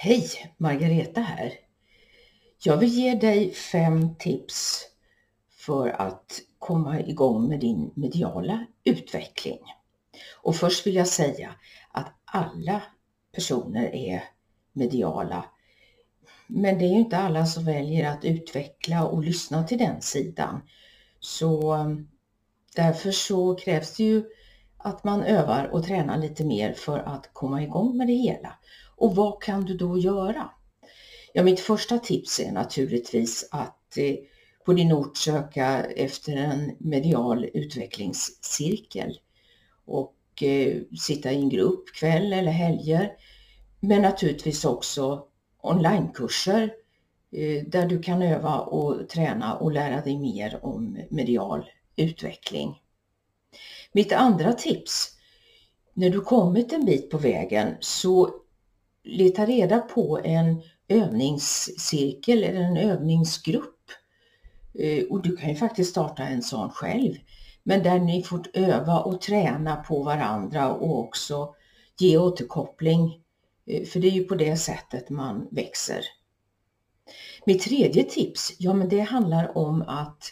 Hej, Margareta här. Jag vill ge dig 5 tips för att komma igång med din mediala utveckling. Och först vill jag säga att alla personer är mediala. Men det är ju inte alla som väljer att utveckla och lyssna till den sidan. Så därför så krävs det ju att man övar och tränar lite mer för att komma igång med det hela. Och vad kan du då göra? Ja, mitt första tips är naturligtvis att på din ort söka efter en medial utvecklingscirkel och sitta i en grupp kväll eller helger. Men naturligtvis också onlinekurser där du kan öva och träna och lära dig mer om medial utveckling. Mitt andra tips, när du kommit en bit på vägen så leta reda på en övningscirkel eller en övningsgrupp. Och du kan ju faktiskt starta en sån själv. Men där ni får öva och träna på varandra och också ge återkoppling. För det är ju på det sättet man växer. Mitt tredje tips, ja men det handlar om att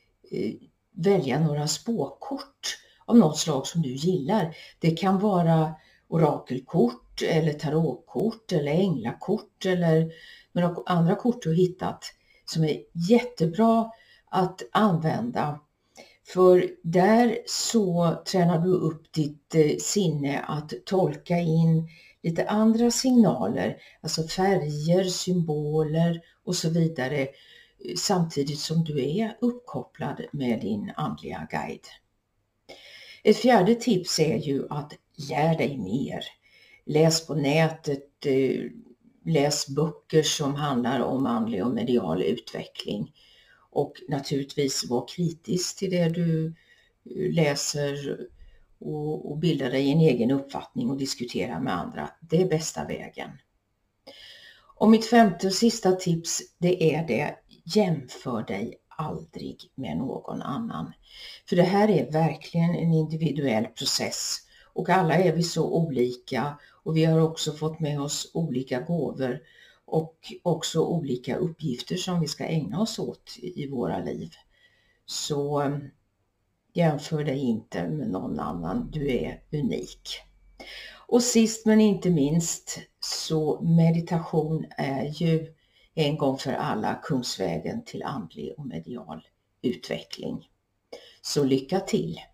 välja några spåkort av något slag som du gillar. Det kan vara orakelkort eller tarotkort eller änglakort eller några andra kort du har hittat som är jättebra att använda. För där så tränar du upp ditt sinne att tolka in lite andra signaler, alltså färger, symboler och så vidare, samtidigt som du är uppkopplad med din andliga guide. Ett fjärde tips är ju att lära dig mer. Läs på nätet, läs böcker som handlar om andlig och medial utveckling. Och naturligtvis var kritisk till det du läser och bilda dig en egen uppfattning och diskutera med andra. Det är bästa vägen. Och mitt femte och sista tips, det är det: jämför dig aldrig med någon annan. För det här är verkligen en individuell process och alla är vi så olika och vi har också fått med oss olika gåvor och också olika uppgifter som vi ska ägna oss åt i våra liv. Så jämför dig inte med någon annan, du är unik. Och sist men inte minst, så meditation är ju en gång för alla kungsvägen till andlig och medial utveckling. Så lycka till!